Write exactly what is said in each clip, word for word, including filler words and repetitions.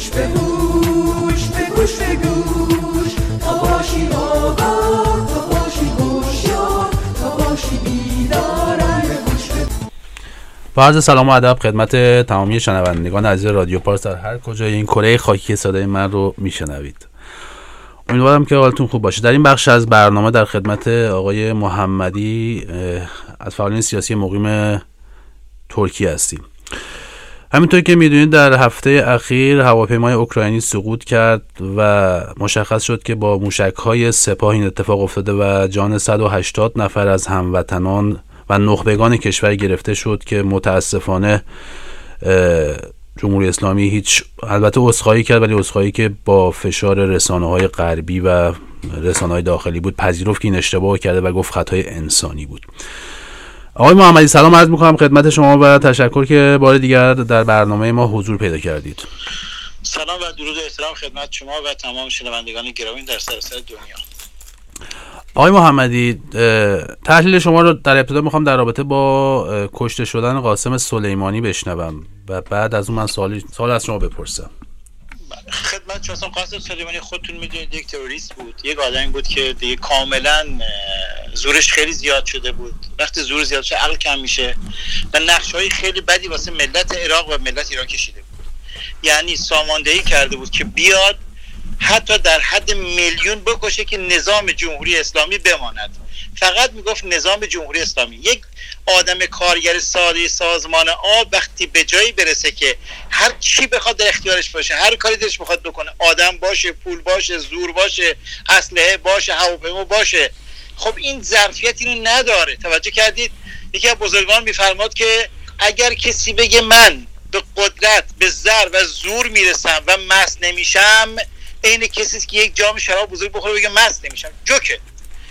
گوش به گوش به گوش به گوش تا باشی آگاه تا باشی هوشیار تا باشی بیدار گوش به با عرض سلام و ادب خدمت تمامی شنوندگان عزیز رادیو پارس در هر کجای این کره خاکی صدای من رو میشنوید. امیدوارم که حالتون خوب باشه. در این بخش از برنامه در خدمت آقای محمدی از فعالین سیاسی مقیم ترکیه هستیم. همینطور که میدونید در هفته اخیر هواپیمای اوکراینی سقوط کرد و مشخص شد که با موشک‌های سپاه این اتفاق افتاده و جان صد و هشتاد نفر از هموطنان و نخبگان کشور گرفته شد که متاسفانه جمهوری اسلامی هیچ البته عذرخواهی کرد، ولی عذرخواهی که با فشار رسانه‌های غربی و رسانه‌های داخلی بود، پذیرفت که این اشتباه کرده و گفت خطای انسانی بود. آقای محمدی سلام عرض می‌کنم خدمت شما و تشکر که بار دیگر در برنامه ما حضور پیدا کردید. سلام و درود و احترام خدمت شما و تمام شنوندگان گرامی در سراسر دنیا. آقای محمدی تحلیل شما رو در ابتدا میخوام در رابطه با کشته شدن قاسم سلیمانی بشنوم و بعد از اون من سوالی سوال از شما بپرسم. خدمت شما. قاسم سلیمانی خودتون میدونید یک تروریست بود، یک آدمی بود که دیگه کاملا زورش خیلی زیاد شده بود. وقتی زور زیاد شده عقل کم میشه و نقشه‌های خیلی بدی واسه ملت عراق و ملت ایران کشیده بود. یعنی ساماندهی کرده بود که بیاد حتی در حد میلیون بکشه که نظام جمهوری اسلامی بماند. فقط میگفت نظام جمهوری اسلامی. یک آدم کارگر ساده سازمان آب وقتی به جایی برسه که هر چی بخواد در اختیارش باشه، هر کاری دلش بخواد بکنه، آدم باشه، پول باشه، زور باشه، اسلحه باشه، هواپیما باشه، خب این ظرفیت اینو نداره. توجه کردید؟ یکی از بزرگان میفرماد که اگر کسی بگه من به قدرت، به زر و زور میرسم و مست نمیشم، این کسی که یک جام شراب بزرگ بخوره بگه مست نمیشم، جوکه.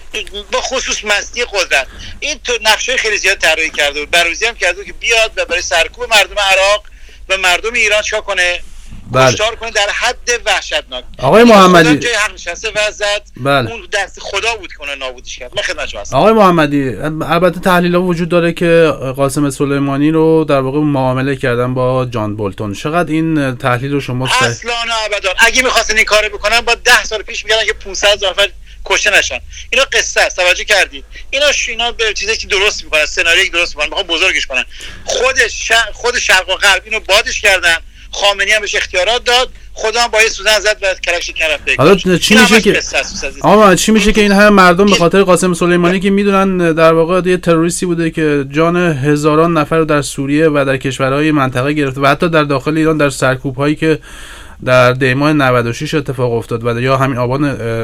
با خصوص مستی قدرت این تو نقشه خیلی زیاد طراحی کرده بود، بررسی هم کرده بود که بیاد و برای سرکوب مردم عراق و مردم ایران چا کنه، کشتار کنه در حد وحشتناک. آقای محمدی جای حق نشسته و زد. بله. اون دست خدا بود که اون نابودش کرد. من خدمت شما هستم. آقای محمدی البته تحلیل‌ها وجود داره که قاسم سلیمانی رو در واقع معامله کردن با جان بولتون. چقدر این تحلیل رو شما اصلا و ابدا اگه می‌خواستن این کارو بکنن با ده سال پیش میگن که پانصد هزار نفر کشته نشن. اینا قصه است. توجه کردید؟ اینا اینا به چیزی که درست میکنن، سناریویی درست میکنن، میخوان بزرگش کنن. خودش خود شرق و غرب اینو بادش کردن. خامنه‌ای هم بهش اختیارات داد، خدا هم با یه سوزن زد و کلکش کنار پیدا. حالا چی میشه که آقا چی میشه که این همه مردم به خاطر قاسم سلیمانی که میدونن در واقع یه تروریستی بوده که جان هزاران نفر رو در سوریه و در کشورهای منطقه گرفته و حتی در داخل ایران در سرکوب‌هایی که در دیماه نود و شش اتفاق افتاد و یا همین آبان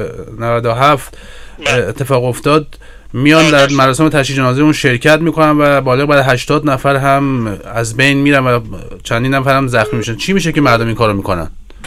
نود و هفت اتفاق افتاد، میان در مراسم تشییع جنازه اون شرکت میکنن و بالغ بر هشتاد نفر هم از بین میرن و چندین نفر هم زخمی میشن. چی میشه که مردم این کارو میکنن؟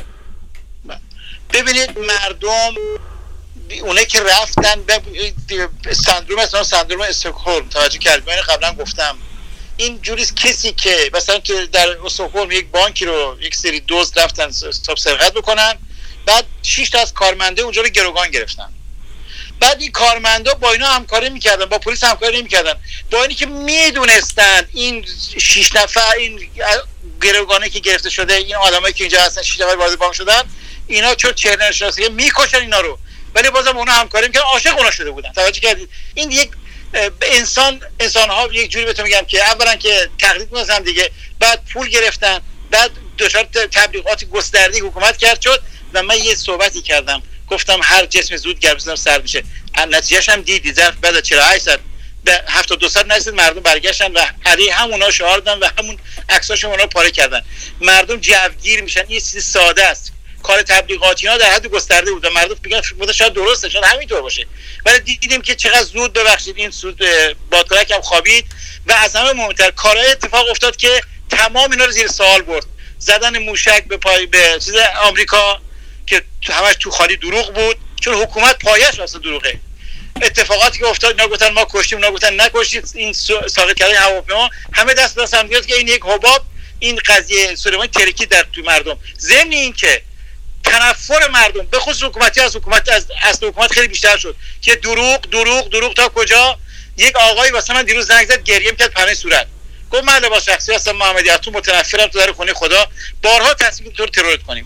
ببینید مردم اونه که رفتن سندروم مثلا سندروم استکهلم توجه کردید؟ من قبلا گفتم این جوریست کسی که مثلا که در استکهلم یک بانکی رو یک سری دزد رفتن تاپ سرقت بکنن، بعد شش تا از کارمنده اونجا رو گروگان گرفتن. بعد این کارمندا با اینا همکاری میکردن، با پلیس همکاری نمیکردن، با اینی که میدونستن این شش نفر این گروگانی که گرفته شده، این آدمایی که اینجا هستن شش نفر وارد بانک شدن، اینا چون چهره نشناسی میکشن اینا رو، ولی بازم اونا همکاری میکردن، عاشق اونا شده بودن. توجه کردید؟ این یک انسان انسان ها یک جوری بهتون میگم که اولا که تقلید می‌کنن دیگه، بعد پول گرفتن، بعد دچار تبلیغات گسترده حکومت کرد شد. و من یه صحبتی کردم گفتم هر جسم زود گرمسون سرد میشه. نتیجهش هم دیدی، ظرف بعد چهل و هشت ساعت به هفتاد و دو ساعت نرسید مردم برگشتن و علی همونا شعار دادن و همون عکساشون اونا پاره کردن. مردم جوگیر میشن. این چیز ساده است. کار تبلیغاتی ها در حد گسترده بود و مردم میگن بوده شاید درسته، شاید همینطور باشه، ولی دیدیم که چقدر زود ببخشید این سود بادکنک هم خوابید و از همه مهمتر کارهای اتفاق افتاد که تمام اینا رو زیر سوال برد. زدن موشک به پای به چیز آمریکا که همش تو خالی دروغ بود، چون حکومت پایش واسه دروغه. اتفاقاتی که افتاد اینا گفتن ما کشتیم، اونا گفتن نکشتید، این ساقط کردن هواپیما، همه دست دست هم گرفت که این یک حباب، این قضیه سلیمانی ترکی در تو مردم. ضمن این که تنفر مردم به خصوص حکومتی از حکومت از اصل حکومت خیلی بیشتر شد که دروغ دروغ دروغ تا کجا. یک آقایی واسه من دیروز زنگ زد گریه می‌کرد پناه صورت، گفت من لباس شخصی هستم محمدی، از تو متنفرم، تو در خونه خدا بارها تصمیم تو رو ترور کنیم.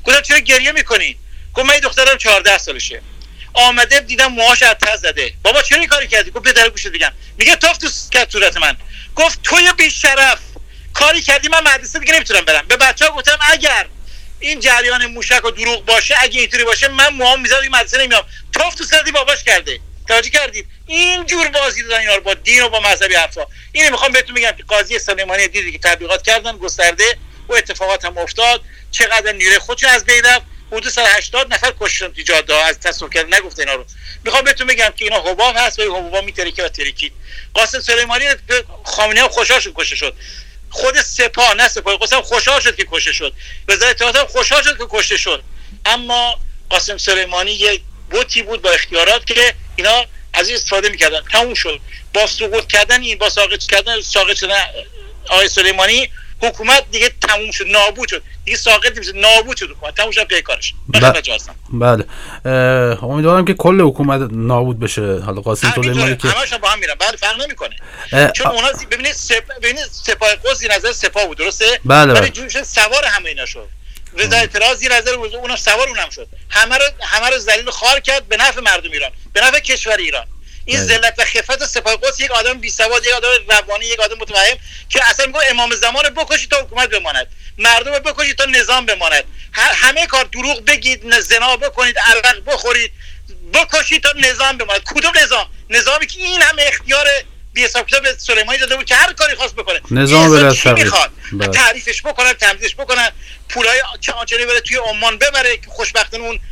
گفتم چرا گریه میکنی؟ گفت من دخترم چهارده سالشه، آمده دیدم موهاش اتر زده. بابا چرا این کاری کردی؟ گفت بده گوشت بگم. میگه توف تو صورت من. گفت تو بی شرف کاری کردی من مدرسه دیگه نمیتونم برم. به بچه‌ها گفتم اگر این جریان موشک و دروغ باشه، اگه اینطوری باشه من موام میذارم مدرسه نمیام. توف تو صورت باباش کرده. توجه کردید؟ این جور بازی دادن اینا رو با دین و با مذهبی حرفا. اینو میخوام بهتون بگم که قاضی سلیمانی دیدی که تبلیغات کردن گسترده و اتفاقات هم افتاد، چقدر نیروی خودش از بین رفت. حدود صد و هشتاد نفر کشتن تو جاده ها. از تصور کردن نگفته اینا رو. میخوام بهتون بگم که اینا حباب هست و این حبابا میترکه و ترکید. قاسم سلیمانی خامنه‌ای هم خوشحال شد کشته شد. خود سپاه نه سپاه قسم خوشحال شد که کشته شد. وزارت اطلاعات هم خوشحال شد که کشته شد. اما قاسم سلیمانی یه بوتی بود با اختیارات که اینا از این استفاده میکردن. تموم شد. با سقوط کردن این با ساقط کردن ساقط شدن آقای سلیمانی حکومت دیگه تموم شد، نابود شد. دیگه ساقط نمیشه، نابود شد حکومت. تموم شد پی کارش. بله. امیدوارم که کل حکومت نابود بشه. حالا قاسم سلیمانی که همشون با هم میرن. بله فرق نمیکنه. چون اونا ببینید سپ... ببینید سپاه قدس نظر سپاه بود، درسته؟ بله. ولی جوش سوار همه اینا شد. وزارت اطلاعات زیر نظر اونم سوار اونم شد. همه رو همه رو ذلیل خار کرد به نفع مردم ایران، به نفع کشور ایران. این ذلت و خفت سپاه قدس یک آدم بی سواد، یک آدم روانی، یک آدم متوهم که اصلا میگه امام زمان بکشید تا حکومت بماند، مردم بکشید تا نظام بماند، همه کار دروغ بگید، زنا بکنید، عرق بخورید، بکشید تا نظام بماند. کدوم نظام؟ نظامی که این همه اختیار بی حساب کتاب سلیمانی داده بود که هر کاری خواست بکنه. نظام بلد میخواد تعریفش بکنن، تمدیدش بکنن، پولای چانچنی بره توی عمان ببره که خوشبختانه اون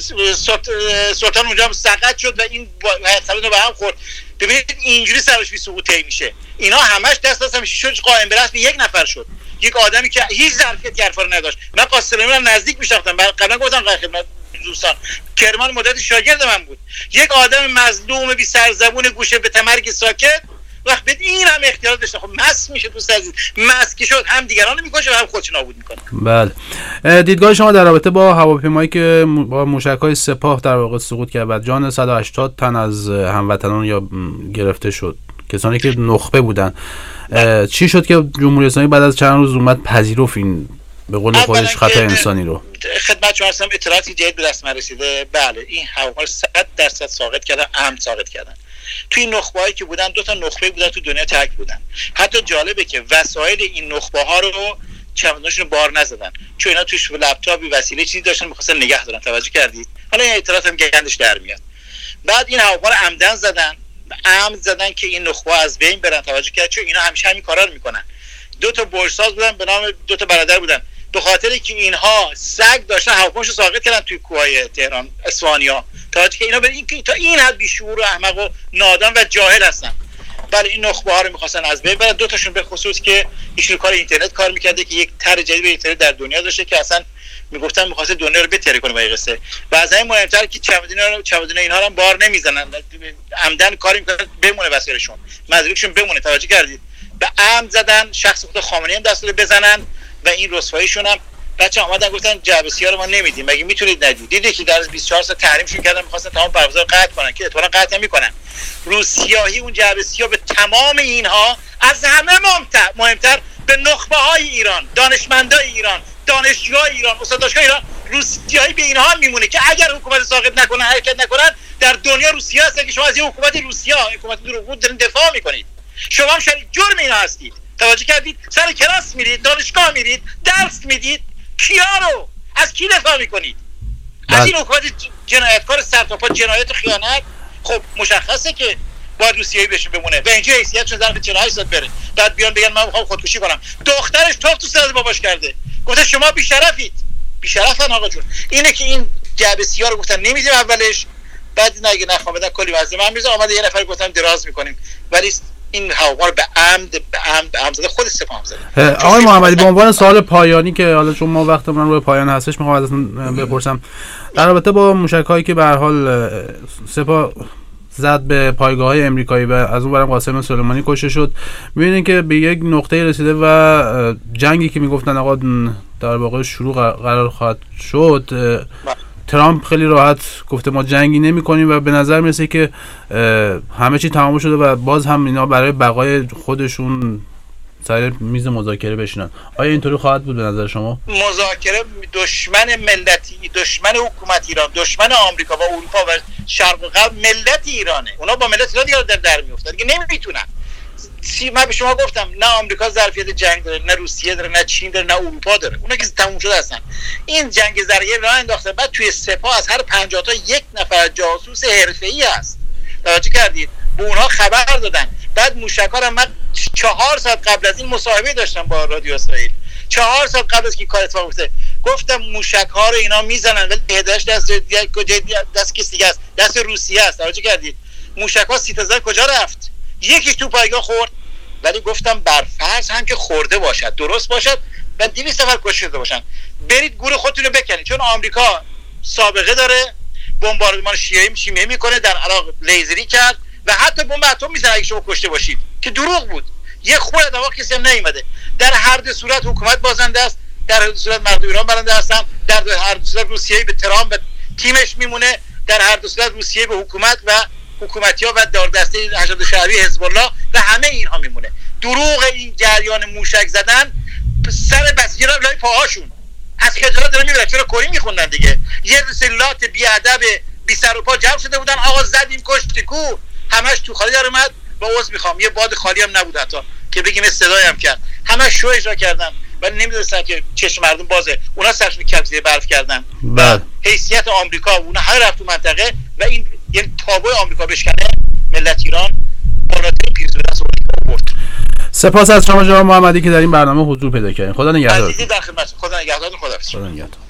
سلطان اونجا سقط شد و این سلطان رو به هم خورد. ببینید اینجوری سرش بی سقوط طی میشه. اینا همش دست دست میشه. شد قائم به رسم یک نفر شد، یک آدمی که هیچ ظرفیتی حرفا رو نداشت. من قاسم سلیمانی رو نزدیک میشناختم، قبلا گفتم در خدمت دوستان کرمان مدت شاگرد من بود. یک آدم مظلوم بی سرزبون گوشه به تمرگ ساکت وقت بد این هم اختیارات داشته. خب مس میشه دوست عزیز، مس که شد هم دیگران میکشه و هم خودش نابود میکنه. بله. دیدگاه شما در رابطه با هواپیمایی که با موشک‌های سپاه در واقع سقوط کرد و جان صد و هشتاد تن از هموطنان یا گرفته شد، کسانی که نخبه بودن، چی شد که جمهوری اسلامی بعد از چند روز اومد پذیرفت این به قول خودش خطا انسانی رو؟ خدمت شما هستم اطلاعاتی جدید به دست من رسیده. بله این هواپیما صد درصد ساقط کردن، عمد ساقط کردن. توی نخبه‌هایی که بودن دو تا نخبه بودن تو دنیا تک بودن. حتی جالبه که وسایل این نخبه ها رو چمدونشون بار نزدن، چون اینا توش لپتاپی وسیله چیزی داشتن می‌خواستن نگه دارن. توجه کردید؟ حالا این اطلاعات هم گندش در میاد. بعد این هواپیما رو عمدن زدن، عمد زدن که این نخبه از بین برن. توجه کرد؟ چون اینا همیشه همین کارا رو میکنن. دو تا برج‌ساز بودن به نام دو تا برادر بودن، به خاطری که اینها سگ داشتن هواپیماشو ساقط کردن توی کوههای تهران اصفهانیا. تا که اینا به این تا این حد بیشعور و احمق و نادان و جاهل هستن. بله این نخبه ها رو می‌خواستن از بین ببرن. دو تاشون به خصوص که ایشون کار اینترنت کار می‌کرده که یک طرح جدید به اینترنت در دنیا داشته که اصلا میگفتن می‌خواسته دنیا رو بتره کنه با این قصه. و از همین مهمتر که چمدونا چمدون اینها رو بار نمیزنن، عمدن کاری می‌کنن بمونه وسایلشون، مدرکشون بمونه. توجه کردید؟ به عمد زدن، شخص خود خامنه‌ای هم دست بزنن و این رسواییشون هم بچه آمدن گفتن جعبه سیاه رو ما نمیدیم، مگه میتونید ندید؟ دیدی که در بیست و چهار ساعت تحریمشون کردن، می‌خواستن تمام پروازا رو قطع کنن که احتمالاً قطع نمی‌کنن. روسیاهی اون جعبه سیاه به تمام اینها از همه مهمتر مهمتر به نخبه‌های ایران، دانشمندای ایران، دانشجوهای ایران، استاد دانشگاه ایران، روسیاهی به اینها هم میمونه که اگر حکومت ساقط نکنه، حرکت نکنن، در دنیا روسیه هست که شما از این حکومت روسیه، حکومت دروغگو دارین دفاع می‌کنید. شما هم شریک جرم اینا هستید. توجه کردید؟ سر کلاس میرید، دانشگاه میرید، درس میدید، کیا رو از کی دفاع میکنید؟ از این حکومت جنایتکار سرتاپا جنایت و خیانت. خب مشخصه که باید روسیایی بهشون بمونه و اینجا حیثیتشون ظرف چهل و هشت ساعت بره، بعد بیان بگن من میخوام خودکشی کنم. دخترش توف تو سر باباش کرده، گفته شما بی‌شرفید. بی‌شرفن آقا جون. اینه که این جعبه سیاه رو گفتن نمیدیم اولش، بعد نگه نخوام بدن کلی وزن من میذارم. اومده یه نفر گفتن دراز میکنیم، ولی این هواپیما به عمد به عمد به عمد زده، خود سپاه زده. آقای محمدی به عنوان سوال پایانی که حالا چون ما وقتمون روی پایان هستش میخوام ازتون بپرسم در رابطه با موشک‌هایی که به هر حال سپاه زد به پایگاه‌های امریکایی و از اون برم قاسم سلیمانی کشته شد، می‌بینید که به یک نقطه رسیده و جنگی که میگفتن آقا در واقع شروع قرار خواهد شد، ترامپ خیلی راحت گفته ما جنگی نمی کنیم و به نظر میرسه که همه چی تمام شده و باز هم اینا برای بقای خودشون سر میز مذاکره بشینن. آیا اینطوری خواهد بود به نظر شما؟ مذاکره دشمن ملتی، دشمن حکومت ایران، دشمن آمریکا و اروپا و شرق و غرب ملت ایرانه. اونا با ملت ایران دیگه در در میافتن، دیگه نمیتونن. من به شما گفتم نه آمریکا ظرفیت جنگ داره، نه روسیه داره، نه چین داره، نه اروپا داره. اونا که تموم شده هستن. این جنگ ذره‌ای راه انداختن. بعد توی سپاه از هر پنجاه تا یک نفر جاسوس حرفه‌ای هست. توجه کردید؟ به اونها خبر دادن. بعد موشک‌ها رو من چهار ساعت قبل از این مصاحبه داشتم با رادیو اسرائیل. چهار ساعت قبل از که کار اتفاق بیفته گفتم موشک‌ها رو اینا میزنن ولی هدایش دست دست کسی دیگه است، دست روسیه است. توجه کردید؟ موشک‌ها سیتازن کجا رفت؟ یکیش تو پایگاه خورد، ولی گفتم بر فرض هم که خورده باشد، درست باشد و دویست نفر کشته شده باشن، برید گور خودتون رو بکنید. چون آمریکا سابقه داره، بمباردمان شیمیایی شیمیایی میکنه، در عراق لیزری کرد و حتی بمب اتم میزنه اگه شما کشته باشید، که دروغ بود. یه خورده دوا کسی هم نیومده. در هر دو صورت حکومت بازنده است، در هر دو صورت مردم ایران برنده هستن، در هر دو صورت روسیه به ترامپ و تیمش میمونه، در هر دو صورت روسیه به حکومت و حکومتی‌ها و دار دسته حشد شهری حزب الله و همه اینها میمونه. دروغ این جریان موشک زدن سر بسیجا لای پاهاشون از خجالت داره میبره. چرا کری میخوندن دیگه؟ یه سلات بی ادب بی سر و پا جمع شده بودن، آقا زدیم کشتی کو، همش تو خالی در اومد. با عذر میخوام یه باد خالی هم نبود حتی که بگیم صدایی هم کرد، همش شو اجرا کردن ولی نمیدونستن که چشم مردم بازه. اونا سرشون کبزیه برف کردن. بله. حیثیت آمریکا و اونا همه رفت تو منطقه و این یعنی تابوی آمریکا بشکنه، ملت ایران بالاترین پیروزی به دست آورد. سپاس از شما جناب محمدی که در این برنامه حضور پیدا کردین. خدا نگهدار. عزیزی در خدمت. خدا نگهدار. خدا حافظ. خدا نگهدار.